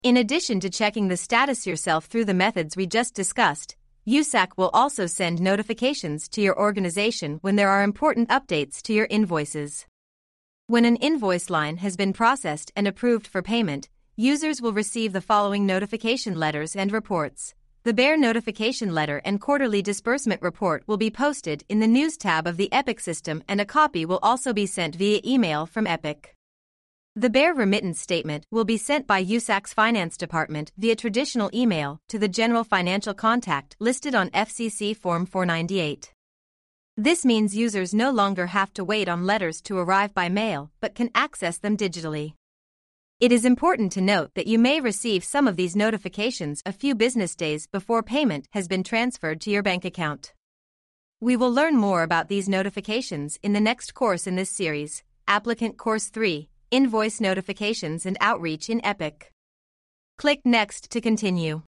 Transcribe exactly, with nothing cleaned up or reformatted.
In addition to checking the status yourself through the methods we just discussed, U S A C will also send notifications to your organization when there are important updates to your invoices. When an invoice line has been processed and approved for payment, users will receive the following notification letters and reports. The B E A R notification letter and quarterly disbursement report will be posted in the News tab of the Epic system, and a copy will also be sent via email from Epic. The B E A R remittance statement will be sent by U S A C's Finance Department via traditional email to the general financial contact listed on F C C Form four ninety-eight. This means users no longer have to wait on letters to arrive by mail but can access them digitally. It is important to note that you may receive some of these notifications a few business days before payment has been transferred to your bank account. We will learn more about these notifications in the next course in this series, Applicant Course three, Invoice Notifications and Outreach in Epic. Click Next to continue.